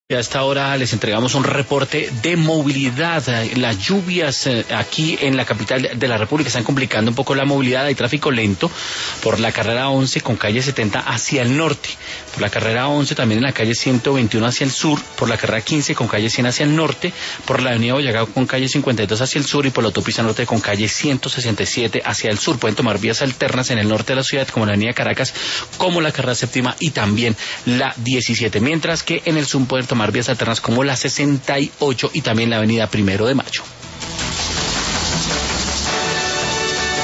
Y a esta hora les entregamos un reporte de movilidad. Las lluvias aquí en la capital de la República están complicando un poco la movilidad. Hay tráfico lento por la carrera 11 con calle 70 hacia el norte, por la carrera 11 también en la calle 121 hacia el sur, por la carrera 15 con calle 100 hacia el norte, por la avenida Boyacá con calle 52 hacia el sur y por la autopista norte con calle 167 hacia el sur. Pueden tomar vías alternas en el norte de la ciudad como la avenida Caracas, como la carrera séptima y también la 17, mientras que en el sur pueden tomar vías alternas como la 68 y también la avenida 1 de Mayo.